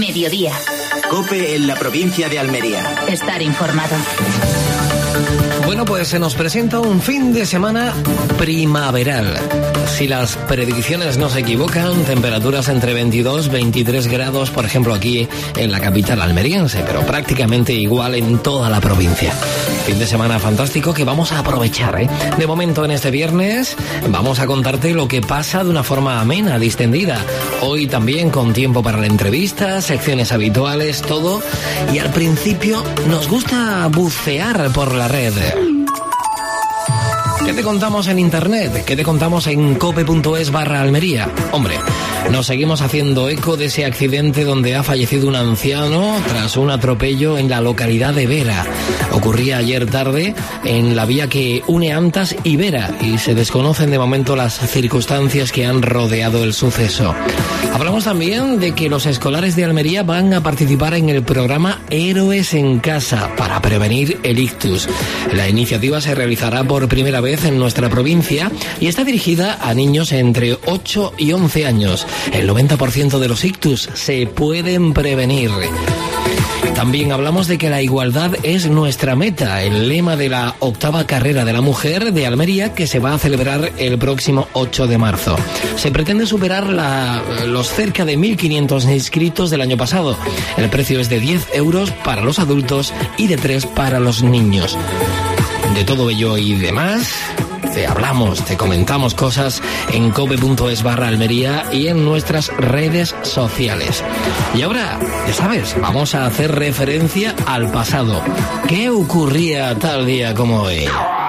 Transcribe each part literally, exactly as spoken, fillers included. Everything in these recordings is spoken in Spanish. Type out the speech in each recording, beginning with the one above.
Mediodía. COPE en la provincia de Almería. Estar informado. Bueno, pues se nos presenta un fin de semana primaveral. Si las predicciones no se equivocan, temperaturas entre veintidós y veintitrés grados, por ejemplo, aquí en la capital almeriense, pero prácticamente igual en toda la provincia. Fin de semana fantástico que vamos a aprovechar, ¿eh? De momento, en este viernes, vamos a contarte lo que pasa de una forma amena, distendida. Hoy también con tiempo para la entrevista, secciones habituales, todo. Y al principio nos gusta bucear por la red. ¿Qué te contamos en internet? ¿Qué te contamos en cope.es barra Almería? Hombre, nos seguimos haciendo eco de ese accidente donde ha fallecido un anciano tras un atropello en la localidad de Vera. Ocurría ayer tarde en la vía que une Antas y Vera y se desconocen de momento las circunstancias que han rodeado el suceso. Hablamos también de que los escolares de Almería van a participar en el programa Héroes en Casa para prevenir el ictus. La iniciativa se realizará por primera vez en nuestra provincia y está dirigida a niños entre ocho y once años. El noventa por ciento de los ictus se pueden prevenir. También hablamos de que la igualdad es nuestra meta, el lema de la octava carrera de la mujer de Almería que se va a celebrar el próximo ocho de marzo. Se pretende superar la, los cerca de mil quinientos inscritos del año pasado. El precio es de diez euros para los adultos y de tres para los niños. De todo ello y demás, te hablamos, te comentamos cosas en cope.es barra Almería y en nuestras redes sociales. Y ahora, ya sabes, vamos a hacer referencia al pasado. ¿Qué ocurría tal día como hoy?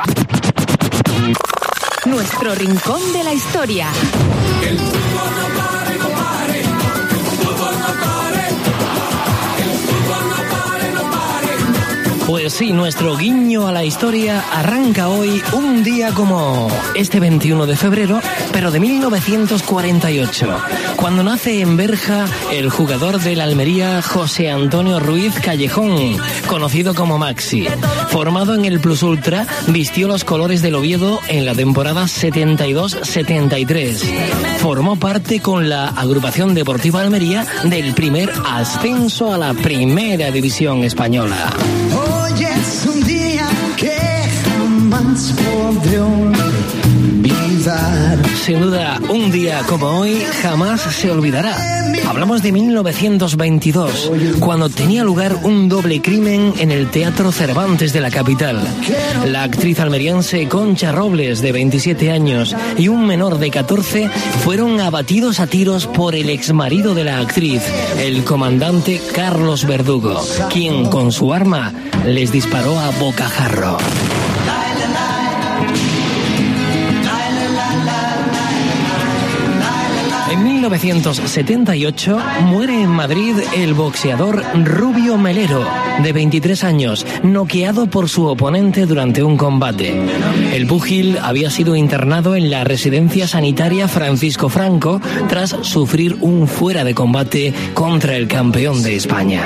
Nuestro rincón de la historia. El fútbol no pare, no pare. El fútbol no pare. El fútbol no pare, no pare. Pues sí, nuestro guiño a la historia arranca hoy un día como este veintiuno de febrero, pero de mil novecientos cuarenta y ocho, cuando nace en Berja el jugador del Almería José Antonio Ruiz Callejón, conocido como Maxi. Formado en el Plus Ultra, vistió los colores del Oviedo en la temporada setenta y dos setenta y tres. Formó parte con la agrupación deportiva Almería del primer ascenso a la primera división española. Hoy es un día que jamás podré olvidar. Sin duda, un día como hoy jamás se olvidará. Hablamos de mil novecientos veintidós, cuando tenía lugar un doble crimen en el Teatro Cervantes de la capital. La actriz almeriense Concha Robles, de veintisiete años, y un menor de catorce fueron abatidos a tiros por el exmarido de la actriz, el comandante Carlos Verdugo, quien con su arma les disparó a bocajarro. En mil novecientos setenta y ocho muere en Madrid el boxeador Rubio Melero, de veintitrés años, noqueado por su oponente durante un combate. El púgil había sido internado en la residencia sanitaria Francisco Franco tras sufrir un fuera de combate contra el campeón de España.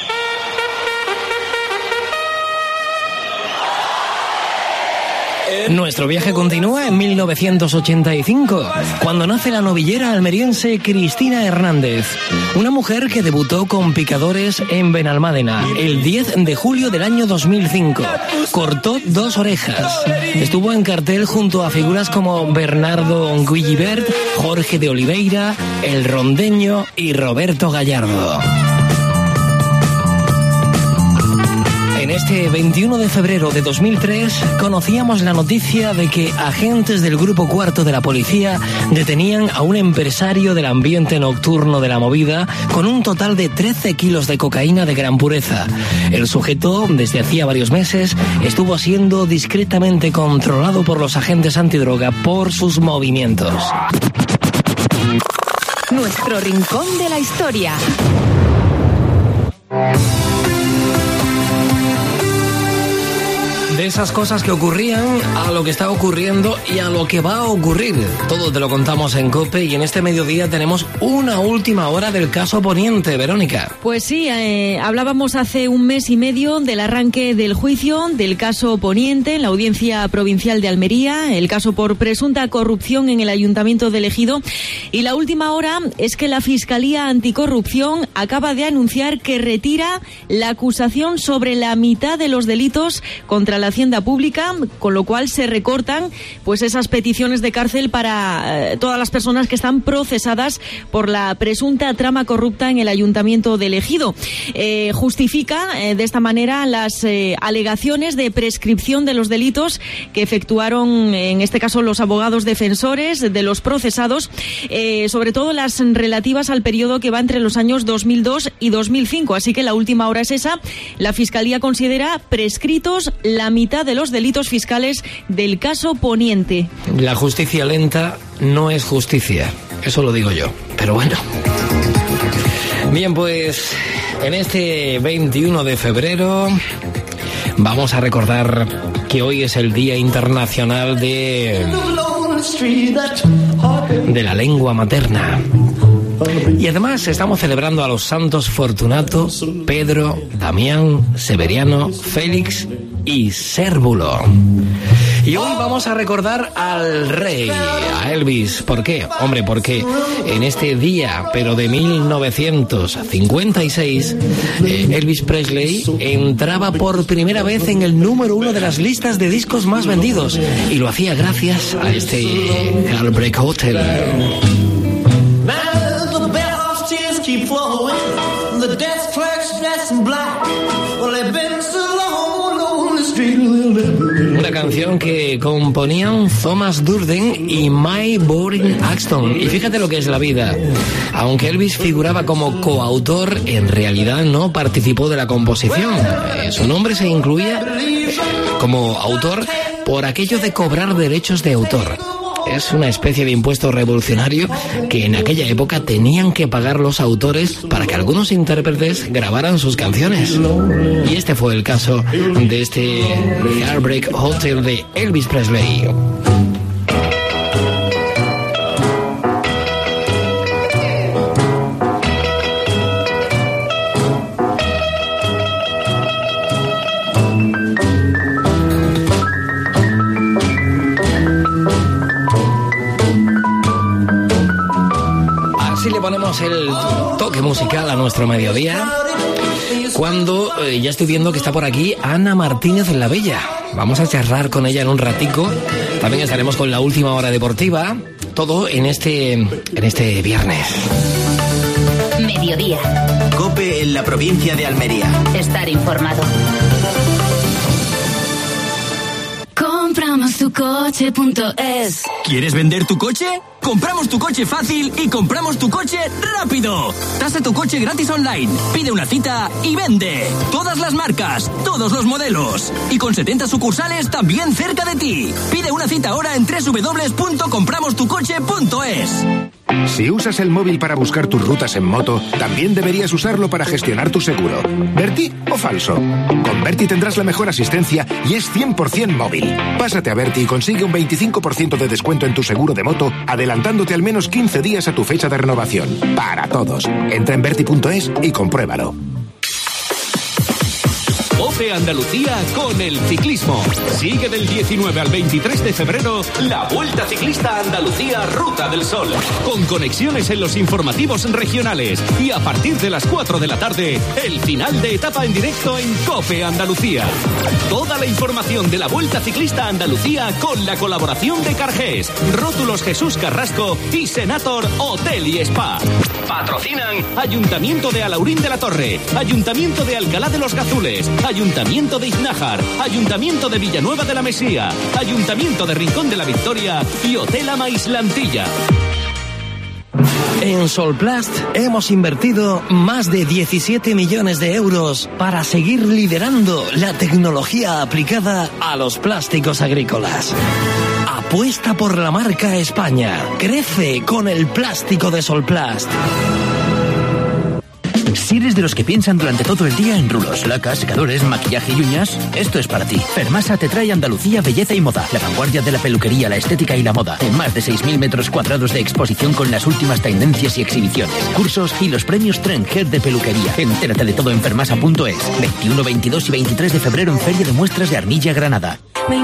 Nuestro viaje continúa en mil novecientos ochenta y cinco, cuando nace la novillera almeriense Cristina Hernández, una mujer que debutó con picadores en Benalmádena el diez de julio del año dos mil cinco. Cortó dos orejas. Estuvo en cartel junto a figuras como Bernardo Guillibert, Jorge de Oliveira, El Rondeño y Roberto Gallardo. En este veintiuno de febrero de dos mil tres conocíamos la noticia de que agentes del Grupo Cuarto de la Policía detenían a un empresario del ambiente nocturno de la movida con un total de trece kilos de cocaína de gran pureza. El sujeto, desde hacía varios meses, estuvo siendo discretamente controlado por los agentes antidroga por sus movimientos. Nuestro rincón de la historia. De esas cosas que ocurrían a lo que está ocurriendo y a lo que va a ocurrir. Todo te lo contamos en COPE y en este mediodía tenemos una última hora del caso Poniente, Verónica. Pues sí, eh, hablábamos hace un mes y medio del arranque del juicio del caso Poniente en la Audiencia Provincial de Almería, el caso por presunta corrupción en el Ayuntamiento de Ejido, y la última hora es que la Fiscalía Anticorrupción acaba de anunciar que retira la acusación sobre la mitad de los delitos contra la Hacienda Pública, con lo cual se recortan pues esas peticiones de cárcel para eh, todas las personas que están procesadas por la presunta trama corrupta en el Ayuntamiento de Ejido. Eh, justifica eh, de esta manera las eh, alegaciones de prescripción de los delitos que efectuaron en este caso los abogados defensores de los procesados, eh, sobre todo las relativas al periodo que va entre los años dos mil dos y dos mil cinco. Así que la última hora es esa. La Fiscalía considera prescritos la mitad de los delitos fiscales del caso Poniente. La justicia lenta no es justicia, eso lo digo yo, pero bueno. Bien, pues en este veintiuno de febrero vamos a recordar que hoy es el Día Internacional de, de la Lengua Materna. Y además estamos celebrando a los santos Fortunato, Pedro, Damián, Severiano, Félix y Cérvulo. Y hoy vamos a recordar al rey, a Elvis. ¿Por qué? Hombre, porque en este día, pero de mil novecientos cincuenta y seis, eh, Elvis Presley entraba por primera vez en el número uno de las listas de discos más vendidos. Y lo hacía gracias a este Heartbreak Hotel. Keep flowing, the desk clerks dressed in black. Well, they've been so long on the street. Una canción que componían Thomas Durden y My Boring Axton. Y fíjate lo que es la vida. Aunque Elvis figuraba como coautor, en realidad no participó de la composición. Eh, su nombre se incluía como autor por aquello de cobrar derechos de autor. Es una especie de impuesto revolucionario que en aquella época tenían que pagar los autores para que algunos intérpretes grabaran sus canciones. Y este fue el caso de este Heartbreak Hotel de Elvis Presley. Ponemos el toque musical a nuestro mediodía cuando eh, ya estoy viendo que está por aquí Ana Martínez la Bella. Vamos a charlar con ella en un ratico. También estaremos con la última hora deportiva. Todo en este en este viernes. Mediodía. COPE en la provincia de Almería. Estar informado. Compramos tu coche punto es. ¿Quieres vender tu coche? Compramos tu coche fácil y compramos tu coche rápido. Tasa tu coche gratis online. Pide una cita y vende. Todas las marcas, todos los modelos. Y con setenta sucursales también cerca de ti. Pide una cita ahora en doble u doble u doble u punto compramos tu coche punto es. Si usas el móvil para buscar tus rutas en moto, también deberías usarlo para gestionar tu seguro. ¿Berti o falso? Con Berti tendrás la mejor asistencia y es cien por ciento móvil. Pásate a Berti y consigue un veinticinco por ciento de descuento en tu seguro de moto, adelantándote al menos quince días a tu fecha de renovación. Para todos. Entra en berti punto es y compruébalo. COPE Andalucía con el ciclismo. Sigue del diecinueve al veintitrés de febrero la Vuelta Ciclista Andalucía Ruta del Sol, con conexiones en los informativos regionales y a partir de las cuatro de la tarde el final de etapa en directo en COPE Andalucía. Toda la información de la Vuelta Ciclista Andalucía con la colaboración de Cargés, Rótulos Jesús Carrasco y Senator Hotel y Spa. Patrocinan Ayuntamiento de Alaurín de la Torre, Ayuntamiento de Alcalá de los Gazules, Ayuntamiento de Iznájar, Ayuntamiento de Villanueva de la Mesía, Ayuntamiento de Rincón de la Victoria y Hotel Ama Islantilla. En Solplast hemos invertido más de diecisiete millones de euros para seguir liderando la tecnología aplicada a los plásticos agrícolas. Apuesta por la marca España. Crece con el plástico de Solplast. Si eres de los que piensan durante todo el día en rulos, lacas, secadores, maquillaje y uñas, esto es para ti. Fermasa te trae Andalucía, belleza y moda. La vanguardia de la peluquería, la estética y la moda. En más de seis mil metros cuadrados de exposición con las últimas tendencias y exhibiciones. Cursos y los premios Trendhead de peluquería. Entérate de todo en fermasa punto es. veintiuno, veintidós y veintitrés de febrero en Feria de Muestras de Armilla, Granada.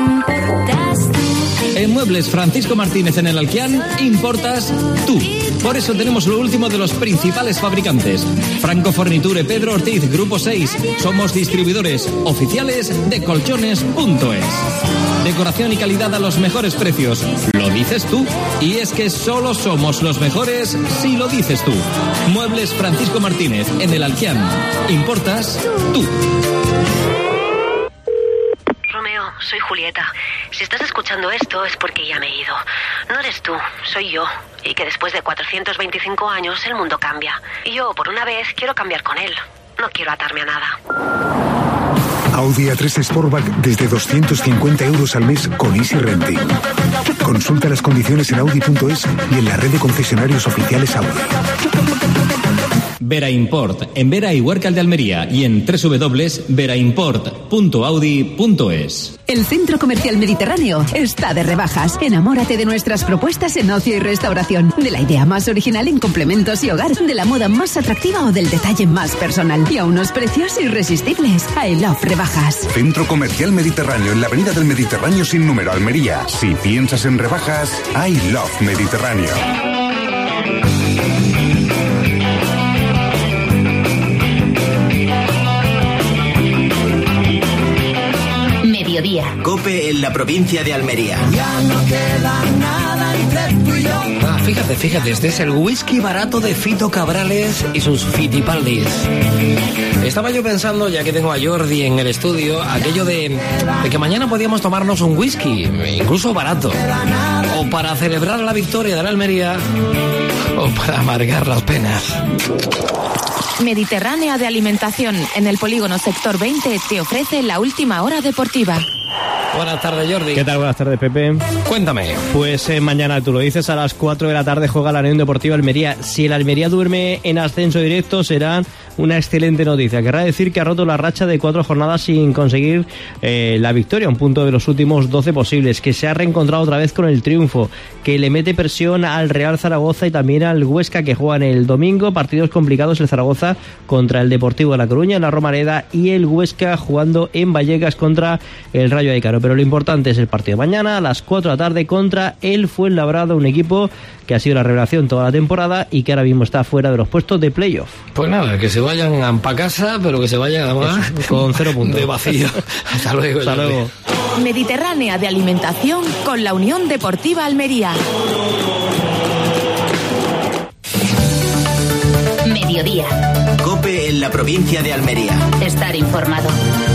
En Muebles Francisco Martínez en el Alquián, importas tú. Por eso tenemos lo último de los principales fabricantes. Franco Forniture, Pedro Ortiz, Grupo seis. Somos distribuidores oficiales de colchones punto es. Decoración y calidad a los mejores precios. Lo dices tú. Y es que solo somos los mejores si lo dices tú. Muebles Francisco Martínez en el Alquián. Importas tú. Romeo, soy Julieta. Si estás escuchando esto es porque ya me he ido. No eres tú, soy yo. Y que después de cuatrocientos veinticinco años el mundo cambia. Y yo, por una vez, quiero cambiar con él. No quiero atarme a nada. Audi A tres Sportback desde doscientos cincuenta euros al mes con Easy Renting. Consulta las condiciones en audi punto es y en la red de concesionarios oficiales Audi. Vera Import, en Vera y Huércal de Almería y en doble u doble u doble u punto vera import punto audi punto es. El Centro Comercial Mediterráneo está de rebajas. Enamórate de nuestras propuestas en ocio y restauración, de la idea más original en complementos y hogar, de la moda más atractiva o del detalle más personal, y a unos precios irresistibles. I Love Rebajas. Centro Comercial Mediterráneo en la Avenida del Mediterráneo sin número, Almería. Si piensas en rebajas, I Love Mediterráneo. Mediodía. COPE en la provincia de Almería. Ya no queda nada entre tú y yo. Ah, fíjate, fíjate, este es el whisky barato de Fito Cabrales y sus Fitipaldis. Estaba yo pensando, ya que tengo a Jordi en el estudio, aquello de, de que mañana podíamos tomarnos un whisky, incluso barato, o para celebrar la victoria de la Almería, o para amargar las penas. Mediterránea de Alimentación, en el polígono Sector veinte, te ofrece la última hora deportiva. Buenas tardes, Jordi. ¿Qué tal? Buenas tardes, Pepe. Cuéntame. Pues eh, mañana, tú lo dices, a las cuatro de la tarde juega la Unión Deportiva Almería. Si el Almería duerme en ascenso directo, será una excelente noticia. Querrá decir que ha roto la racha de cuatro jornadas sin conseguir eh, la victoria, un punto de los últimos doce posibles, que se ha reencontrado otra vez con el triunfo, que le mete presión al Real Zaragoza y también al Huesca, que juegan el domingo. Partidos complicados, el Zaragoza contra el Deportivo de La Coruña en la Romareda y el Huesca jugando en Vallecas contra el Rayo Vallecano. Pero lo importante es el partido de mañana a las cuatro de la tarde contra el Fuenlabrada, un equipo que ha sido la revelación toda la temporada y que ahora mismo está fuera de los puestos de playoff. Pues nada, que se vayan para casa, pero que se vayan además con cero puntos de vacío. Hasta luego. Hasta luego. Mediterránea de Alimentación con la Unión Deportiva Almería. Mediodía. COPE en la provincia de Almería. Estar informado.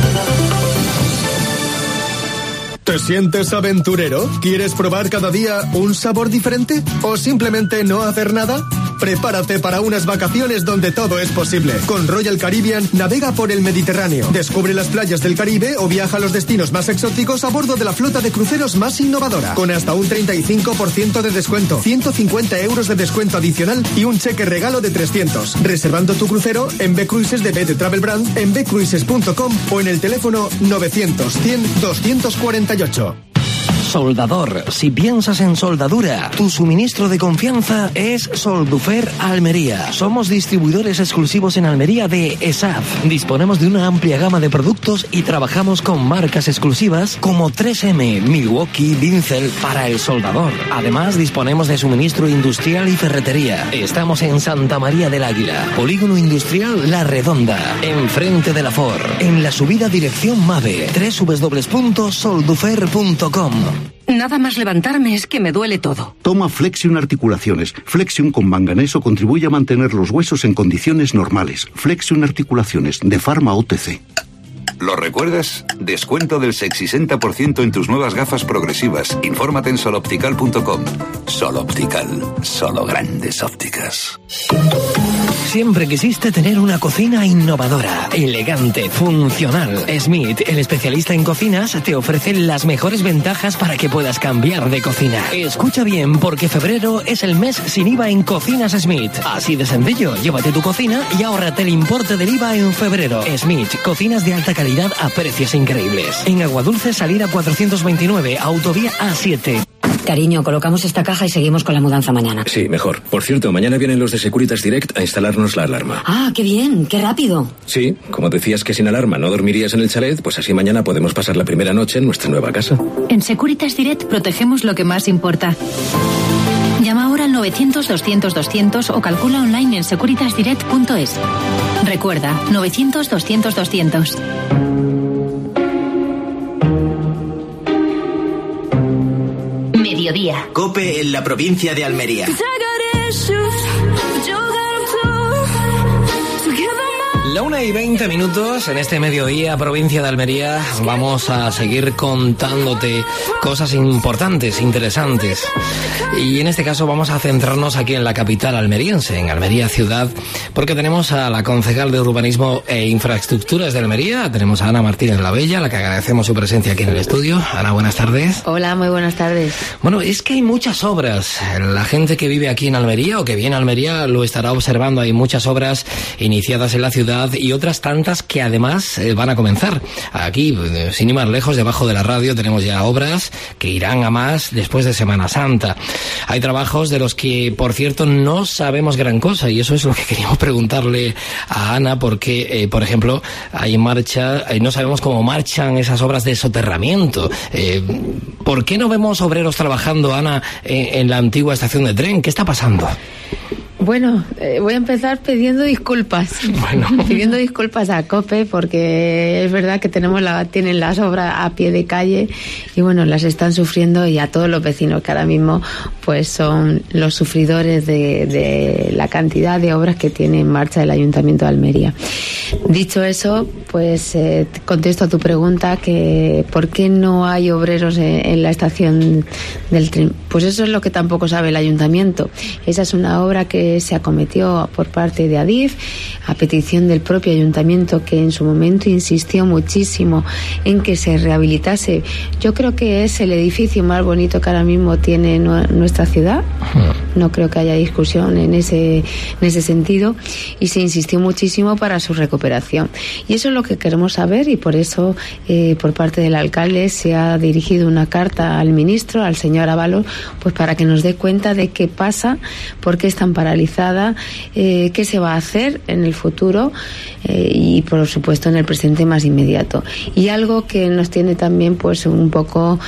¿Te sientes aventurero? ¿Quieres probar cada día un sabor diferente? ¿O simplemente no hacer nada? Prepárate para unas vacaciones donde todo es posible. Con Royal Caribbean navega por el Mediterráneo. Descubre las playas del Caribe o viaja a los destinos más exóticos a bordo de la flota de cruceros más innovadora. Con hasta un treinta y cinco por ciento de descuento, ciento cincuenta euros de descuento adicional y un cheque regalo de trescientos. Reservando tu crucero en B Cruises de B de Travel Brand, en b cruises punto com o en el teléfono novecientos cien doscientos cuarenta y ocho. Soldador, si piensas en soldadura, tu suministro de confianza es Soldufer Almería. Somos distribuidores exclusivos en Almería de E S A F. Disponemos de una amplia gama de productos y trabajamos con marcas exclusivas como tres eme, Milwaukee, Dincel para el soldador. Además, disponemos de suministro industrial y ferretería. Estamos en Santa María del Águila, Polígono Industrial La Redonda, enfrente de la Ford, en la subida dirección MAVE, doble u doble u doble u punto soldufer punto com. Nada más levantarme es que me duele todo. Toma Flexion Articulaciones. Flexion con manganeso contribuye a mantener los huesos en condiciones normales. Flexion Articulaciones, de Pharma O T C. ¿Lo recuerdas? Descuento del sesenta por ciento en tus nuevas gafas progresivas. Infórmate en soloptical punto com. Soloptical, solo grandes ópticas. siempre quisiste tener una cocina innovadora, elegante, funcional. Smith, el especialista en cocinas, te ofrece las mejores ventajas para que puedas cambiar de cocina. Escucha bien, porque febrero es el mes sin I V A en Cocinas Smith. Así de sencillo, llévate tu cocina y ahórrate el importe del I V A en febrero. Smith, cocinas de alta calidad a precios increíbles. En Aguadulce, salida cuatrocientos veintinueve, autovía A siete. Cariño, colocamos esta caja y seguimos con la mudanza mañana. Sí, mejor. Por cierto, mañana vienen los de Securitas Direct a instalarnos la alarma. Ah, qué bien, qué rápido. Sí, como decías que sin alarma no dormirías en el chalet, pues así mañana podemos pasar la primera noche en nuestra nueva casa. En Securitas Direct protegemos lo que más importa. Llama ahora al novecientos, doscientos, doscientos o calcula online en securitas direct punto es. Recuerda, novecientos, doscientos, doscientos. Mediodía. COPE en la provincia de Almería. La una y veinte minutos en este mediodía, provincia de Almería. Vamos a seguir contándote cosas importantes, interesantes. Y en este caso vamos a centrarnos aquí en la capital almeriense, en Almería ciudad, porque tenemos a la concejal de Urbanismo e Infraestructuras de Almería. Tenemos a Ana Martínez la Bella, a la que agradecemos su presencia aquí en el estudio. Ana, buenas tardes. Hola, muy buenas tardes. Bueno, es que hay muchas obras. La gente que vive aquí en Almería o que viene a Almería lo estará observando. Hay muchas obras iniciadas en la ciudad y otras tantas que además eh, van a comenzar. Aquí, eh, sin ir más lejos, debajo de la radio tenemos ya obras que irán a más después de Semana Santa. Hay trabajos de los que, por cierto, no sabemos gran cosa, y eso es lo que queríamos preguntarle a Ana, porque, eh, por ejemplo, hay en marcha, eh, no sabemos cómo marchan esas obras de soterramiento. Eh, ¿Por qué no vemos obreros trabajando, Ana, en, en la antigua estación de tren? ¿Qué está pasando? Bueno, eh, voy a empezar pidiendo disculpas. Bueno. Pidiendo disculpas a COPE, porque es verdad que tenemos la, tienen las obras a pie de calle y bueno, las están sufriendo, y a todos los vecinos que ahora mismo pues son los sufridores de, de la cantidad de obras que tiene en marcha el Ayuntamiento de Almería. Dicho eso, pues eh, contesto a tu pregunta, que ¿por qué no hay obreros en, en la estación del tren? Pues eso es lo que tampoco sabe el Ayuntamiento. Esa es una obra que se acometió por parte de Adif a petición del propio Ayuntamiento, que en su momento insistió muchísimo en que se rehabilitase. Yo creo que es el edificio más bonito que ahora mismo tiene nuestra ciudad. No creo que haya discusión en ese, en ese sentido, y se insistió muchísimo para su recuperación. Y eso es lo que queremos saber, y por eso eh, por parte del alcalde se ha dirigido una carta al ministro, al señor Ábalos, pues para que nos dé cuenta de qué pasa, por qué están paralizadas, eh, qué se va a hacer en el futuro eh, y por supuesto en el presente más inmediato. Y algo que nos tiene también pues un poco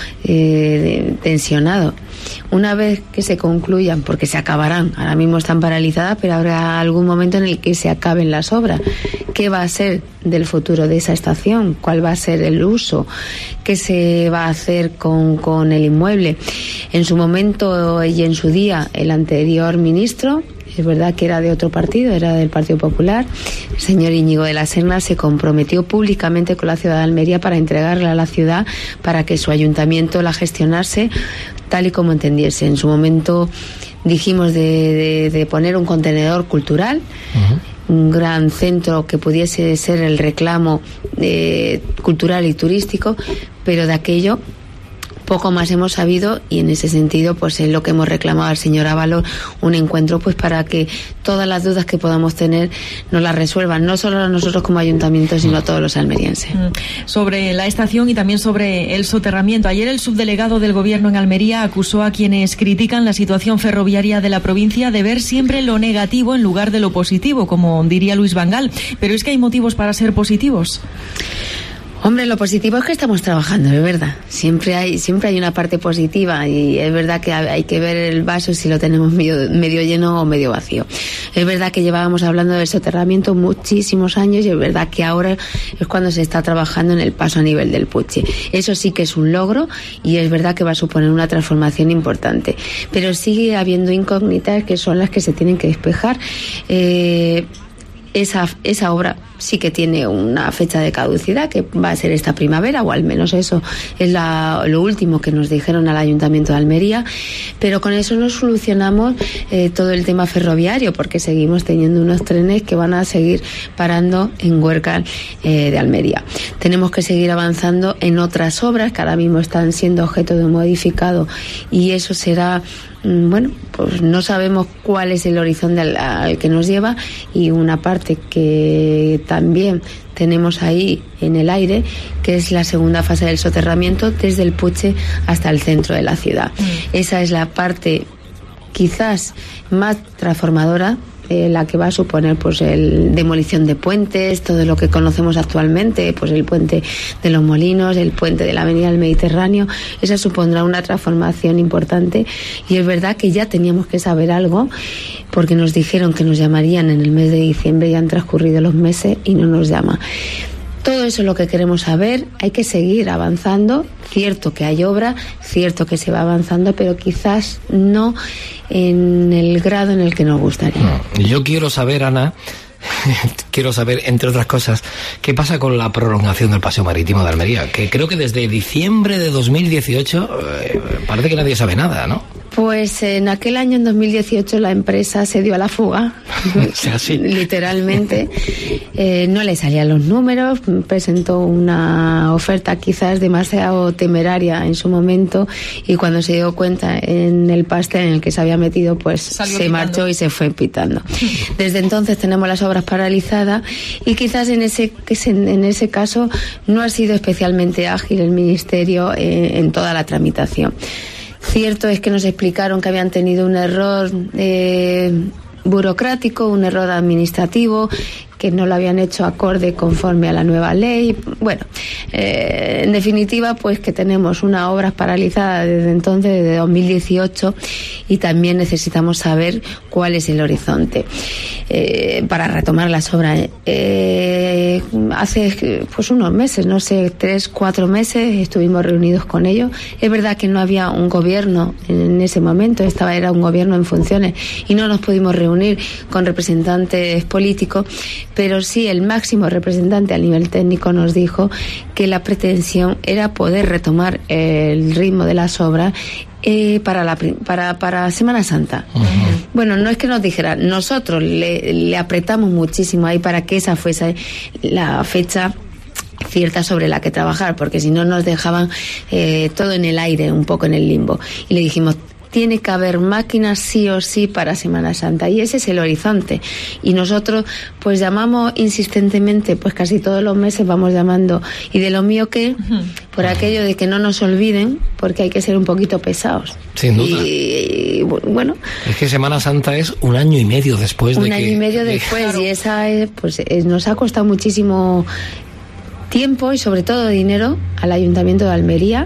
eh, tensionado. Una vez que se concluyan, porque se acabarán, ahora mismo están paralizadas, pero habrá algún momento en el que se acaben las obras. ¿Qué va a ser del futuro de esa estación? ¿Cuál va a ser el uso? ¿Qué se va a hacer con, con el inmueble? En su momento y en su día, el anterior ministro, es verdad que era de otro partido, era del Partido Popular, el señor Íñigo de la Serna, se comprometió públicamente con la ciudad de Almería para entregarla a la ciudad, para que su ayuntamiento la gestionase tal y como entendiese. En su momento dijimos de, de, de poner un contenedor cultural, uh-huh. un gran centro que pudiese ser el reclamo eh, cultural y turístico, pero de aquello poco más hemos sabido, y en ese sentido pues es lo que hemos reclamado al señor Ábalos, un encuentro pues para que todas las dudas que podamos tener nos las resuelvan, no solo nosotros como ayuntamiento, sino a todos los almerienses. Sobre la estación y también sobre el soterramiento, ayer el subdelegado del Gobierno en Almería acusó a quienes critican la situación ferroviaria de la provincia de ver siempre lo negativo en lugar de lo positivo, como diría Luis Van Gaal. Pero es que hay motivos para ser positivos. Hombre, lo positivo es que estamos trabajando, es verdad. Siempre hay siempre hay una parte positiva, y es verdad que hay que ver el vaso si lo tenemos medio, medio lleno o medio vacío. Es verdad que llevábamos hablando del soterramiento muchísimos años, y es verdad que ahora es cuando se está trabajando en el paso a nivel del Puche. Eso sí que es un logro, y es verdad que va a suponer una transformación importante. Pero sigue habiendo incógnitas que son las que se tienen que despejar. Eh... esa, esa obra sí que tiene una fecha de caducidad, que va a ser esta primavera, o al menos eso es la, lo último que nos dijeron al Ayuntamiento de Almería, pero con eso no solucionamos eh, todo el tema ferroviario, porque seguimos teniendo unos trenes que van a seguir parando en Huércal eh, de Almería. Tenemos que seguir avanzando en otras obras que ahora mismo están siendo objeto de un modificado, y eso será, bueno, pues no sabemos cuál es el horizonte al, al que nos lleva, y una parte que también tenemos ahí en el aire, que es la segunda fase del soterramiento desde el Puche hasta el centro de la ciudad. Mm. Esa es la parte quizás más transformadora, eh, la que va a suponer pues el demolición de puentes, todo lo que conocemos actualmente, pues el puente de los Molinos, el puente de la Avenida del Mediterráneo. Esa supondrá una transformación importante, y es verdad que ya teníamos que saber algo, porque nos dijeron que nos llamarían en el mes de diciembre, y han transcurrido los meses y no nos llama. Todo eso es lo que queremos saber. Hay que seguir avanzando. Cierto que hay obra, cierto que se va avanzando, pero quizás no en el grado en el que nos gustaría. No, yo quiero saber, Ana, quiero saber, entre otras cosas, qué pasa con la prolongación del Paseo Marítimo de Almería, que creo que desde diciembre de dos mil dieciocho eh, parece que nadie sabe nada, ¿no? Pues en aquel año, en dos mil dieciocho, la empresa se dio a la fuga, sí. literalmente. Eh, no le salían los números, presentó una oferta quizás demasiado temeraria en su momento, y cuando se dio cuenta en el pastel en el que se había metido, pues Salió se pitando. marchó y se fue pitando. Desde entonces tenemos las obras paralizadas, y quizás en ese, en ese caso no ha sido especialmente ágil el Ministerio eh, en toda la tramitación. Cierto es que nos explicaron que habían tenido un error eh, burocrático, un error administrativo, que no lo habían hecho acorde conforme a la nueva ley. Bueno, eh, en definitiva, pues que tenemos una obra paralizada desde entonces, desde dos mil dieciocho, y también necesitamos saber cuál es el horizonte eh, para retomar las obras. Eh, hace pues unos meses, no sé, tres, cuatro meses, estuvimos reunidos con ellos. Es verdad que no había un gobierno en ese momento, estaba era un gobierno en funciones, y no nos pudimos reunir con representantes políticos, pero sí el máximo representante a nivel técnico nos dijo que la pretensión era poder retomar el ritmo de las obras eh, para, la, para, para Semana Santa. Uh-huh. Bueno, no es que nos dijera, nosotros le, le apretamos muchísimo ahí para que esa fuese la fecha cierta sobre la que trabajar, porque si no nos dejaban eh, todo en el aire, un poco en el limbo. Y le dijimos, tiene que haber máquinas sí o sí para Semana Santa, y ese es el horizonte. Y nosotros pues llamamos insistentemente, pues casi todos los meses vamos llamando, y de lo mío que, uh-huh. por aquello de que no nos olviden, porque hay que ser un poquito pesados. Sin duda. Y, y bueno. Es que Semana Santa es un año y medio después de un que... año y medio de... después, claro. Y esa pues nos ha costado muchísimo tiempo y sobre todo dinero al Ayuntamiento de Almería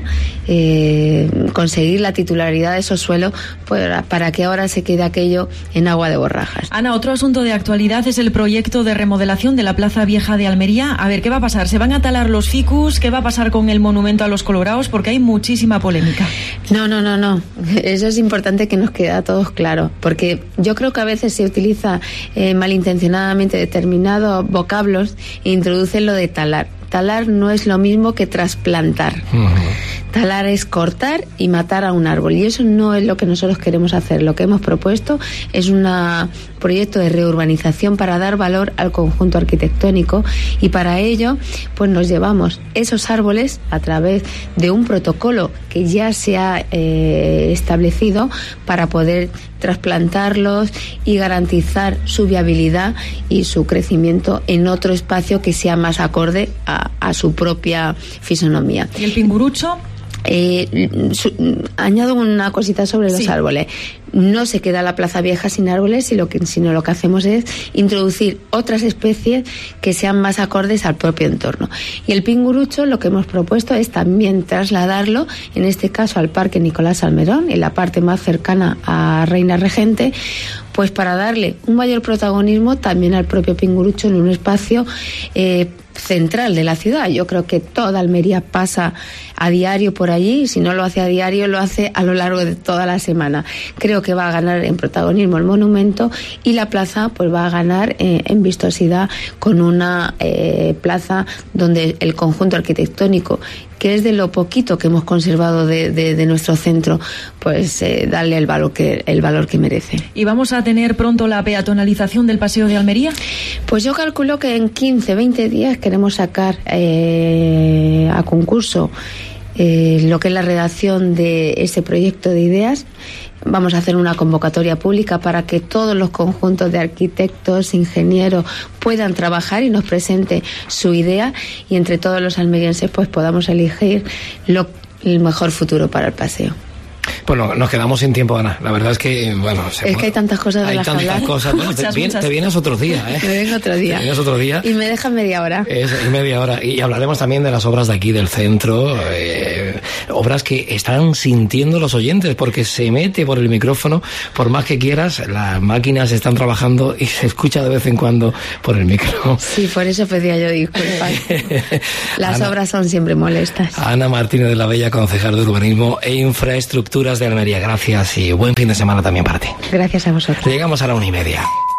eh, conseguir la titularidad de esos suelos para, para que ahora se quede aquello en agua de borrajas. Ana, otro asunto de actualidad es el proyecto de remodelación de la Plaza Vieja de Almería. A ver, ¿qué va a pasar? ¿Se van a talar los ficus? ¿Qué va a pasar con el monumento a los colorados? Porque hay muchísima polémica. No, no, no, no. Eso es importante que nos quede a todos claro, porque yo creo que a veces se utiliza eh, malintencionadamente determinados vocablos e introducen lo de talar. Talar no es lo mismo que trasplantar. Uh-huh. Talar es cortar y matar a un árbol, y eso no es lo que nosotros queremos hacer. Lo que hemos propuesto es un proyecto de reurbanización para dar valor al conjunto arquitectónico, y para ello pues nos llevamos esos árboles a través de un protocolo que ya se ha eh, establecido para poder trasplantarlos y garantizar su viabilidad y su crecimiento en otro espacio que sea más acorde a, a su propia fisonomía. ¿Y el pingurucho? Eh, su, añado una cosita sobre los sí. árboles. No se queda la Plaza Vieja sin árboles, sino, que, sino lo que hacemos es introducir otras especies que sean más acordes al propio entorno. Y el pingurucho, lo que hemos propuesto es también trasladarlo, en este caso al Parque Nicolás Salmerón, en la parte más cercana a Reina Regente, pues para darle un mayor protagonismo también al propio pingurucho en un espacio eh, central de la ciudad. Yo creo que toda Almería pasa a diario por allí, si no lo hace a diario, lo hace a lo largo de toda la semana. Creo que va a ganar en protagonismo el monumento y la plaza pues va a ganar eh, en vistosidad con una eh, plaza donde el conjunto arquitectónico, que es de lo poquito que hemos conservado de, de, de nuestro centro, pues eh, darle el valor que el valor que merece. ¿Y vamos a tener pronto la peatonalización del Paseo de Almería? Pues yo calculo que en quince, veinte días queremos sacar eh, a concurso eh, lo que es la redacción de ese proyecto de ideas. Vamos a hacer una convocatoria pública para que todos los conjuntos de arquitectos, ingenieros puedan trabajar y nos presente su idea, y entre todos los almerienses pues podamos elegir lo, el mejor futuro para el paseo. Bueno, nos quedamos sin tiempo, Ana. La verdad es que, bueno... Se es puede... que hay tantas cosas de hay las tantas hablar. cosas. Bueno, muchas, te, muchas. te vienes otro día, ¿eh? Me vengo otro día. Te vienes otro día. Y me dejan media hora. Es, y media hora. Y hablaremos también de las obras de aquí, del centro. Eh, obras que están sintiendo los oyentes, porque se mete por el micrófono, por más que quieras, las máquinas están trabajando y se escucha de vez en cuando por el micro. Sí, por eso pedía yo disculpas. Las Ana, obras son siempre molestas. Ana Martínez de la Bella, concejal de Urbanismo e Infraestructuras de Almería. Gracias y buen fin de semana también para ti. Gracias a vosotros. Llegamos a la una y media.